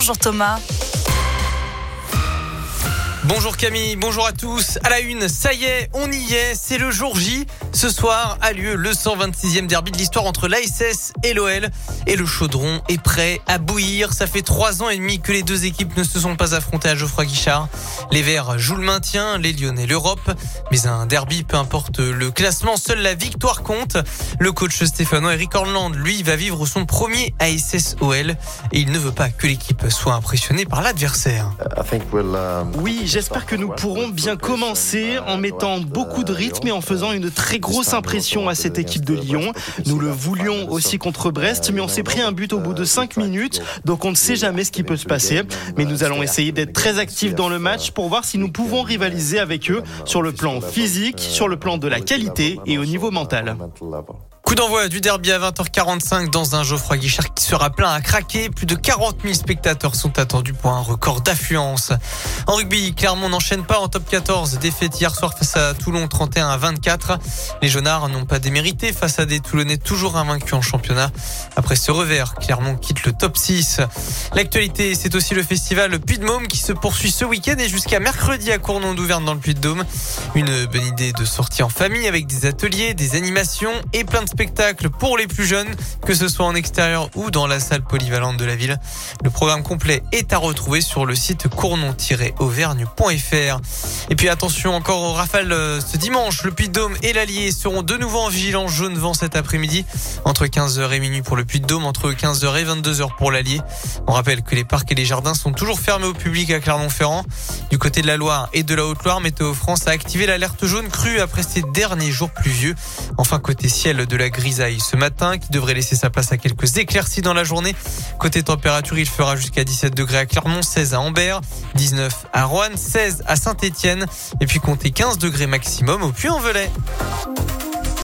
Bonjour Thomas. Bonjour Camille, bonjour à tous. À la une, ça y est, on y est, c'est le jour J. Ce soir a lieu le 126e derby de l'histoire entre l'ASS et l'OL. Et le chaudron est prêt à bouillir. Ça fait 3 ans et demi que les deux équipes ne se sont pas affrontées à Geoffroy Guichard. Les Verts jouent le maintien, les Lyonnais l'Europe. Mais un derby, peu importe le classement, seule la victoire compte. Le coach stéphanois Eric Orland, lui, va vivre son premier ASS-OL. Et il ne veut pas que l'équipe soit impressionnée par l'adversaire. Oui, j'espère que nous pourrons bien commencer en mettant beaucoup de rythme et en faisant une très grosse impression à cette équipe de Lyon. Nous le voulions aussi contre Brest, mais on s'est pris un but au bout de 5 minutes, donc on ne sait jamais ce qui peut se passer. Mais nous allons essayer d'être très actifs dans le match pour voir si nous pouvons rivaliser avec eux sur le plan physique, sur le plan de la qualité et au niveau mental. Coup d'envoi du derby à 20h45 dans un Geoffroy Guichard qui sera plein à craquer. Plus de 40 000 spectateurs sont attendus pour un record d'affluence. En rugby, Clermont n'enchaîne pas en top 14. Défaite hier soir face à Toulon 31-24. Les Jaunards n'ont pas démérité face à des Toulonnais toujours invaincus en championnat. Après ce revers, Clermont quitte le top 6. L'actualité, c'est aussi le festival Puy-de-Môme qui se poursuit ce week-end et jusqu'à mercredi à Cournon-d'Auvergne dans le Puy-de-Dôme. Une bonne idée de sortie en famille avec des ateliers, des animations et plein de spectacle pour les plus jeunes, que ce soit en extérieur ou dans la salle polyvalente de la ville. Le programme complet est à retrouver sur le site cournon-auvergne.fr. Et puis attention encore aux rafales ce dimanche. Le Puy-de-Dôme et l'Allier seront de nouveau en vigilance jaune vent cet après-midi. Entre 15h et minuit pour le Puy-de-Dôme, entre 15h et 22h pour l'Allier. On rappelle que les parcs et les jardins sont toujours fermés au public à Clermont-Ferrand. Du côté de la Loire et de la Haute-Loire, Météo France a activé l'alerte jaune crue après ces derniers jours pluvieux. Enfin, côté ciel, de la grisaille ce matin qui devrait laisser sa place à quelques éclaircies dans la journée. Côté température, il fera jusqu'à 17 degrés à Clermont, 16 à Ambert, 19 à Roanne, 16 à Saint-Étienne et puis comptez 15 degrés maximum au Puy-en-Velay.